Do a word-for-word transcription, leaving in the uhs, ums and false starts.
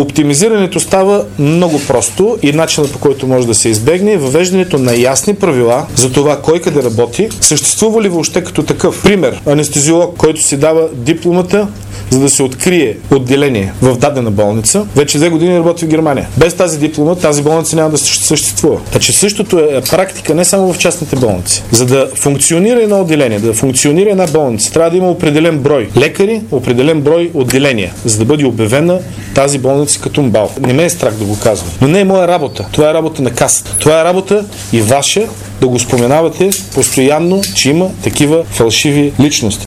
Оптимизирането става много просто и начинът, по който може да се избегне, е въвеждането на ясни правила за това кой къде работи, съществува ли въобще като такъв. Пример, анестезиолог, който си дава дипломата, за да се открие отделение в дадена болница, вече две години работи в Германия. Без тази диплома тази болница няма да съществува. Значи същото е практика не само в частните болници. За да функционира едно отделение, да функционира една болница, трябва да има определен брой лекари, определен брой отделения, за да бъде обявена тази болница като МБАЛ. Не ме е страх да го казвам, но не е моя работа. Това е работа на касата. Това е работа и ваша да го споменавате постоянно, че има такива фалшиви личности.